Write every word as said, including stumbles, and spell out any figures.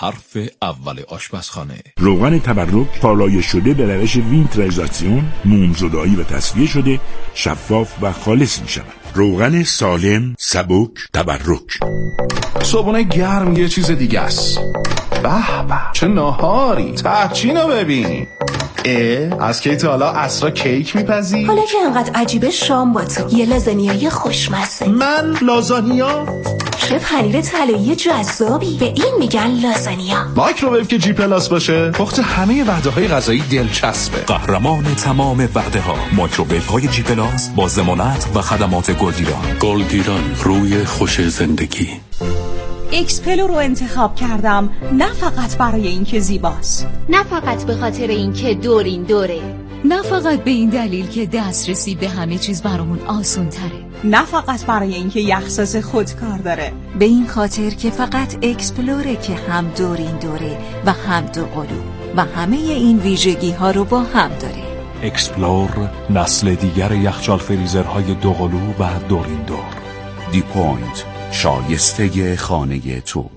حرف اول آشپزخانه. روغن تبرک پالایش شده به روش وینتریزاسیون، مومزدایی و تصفیه شده، شفاف و خالص می شود. روغن سالم، سبک، تبرک. صبحونه گرم یه چیز دیگه است. به به چه ناهاری، تحچینو ببین. اه از کی تا حالا عصرا کیک میپزی؟ حالا که انقدر عجیبه شام با تو یه لازانیای خوشمزه. من لازانیا؟ چه پنیر طلایی جذابی، به این میگن لازانیا. مایکروویو که جی پلاس باشه پخت همه وعده های غذایی دلچسبه. قهرمان تمام وعده ها، مایکروویو های جی پلاس با ضمانت و خدمات گلگیران. گلگیران، روی خوش زندگی. اکسپلو رو انتخاب کردم، نه فقط برای اینکه زیباست، نه فقط به خاطر اینکه دورین دوره، نه فقط به این دلیل که دسترسی به همه چیز برامون آسون تره، نه فقط برای اینکه یخساز خودکار داره، به این خاطر که فقط اکسپلوره که هم دورین دوره و هم دو قلو و همه این ویژگی ها رو با هم داره. اکسپلور، نسل دیگر یخچال فریزرهای دو قلو و دورین دور. دی پوینت، شایسته خانه تو.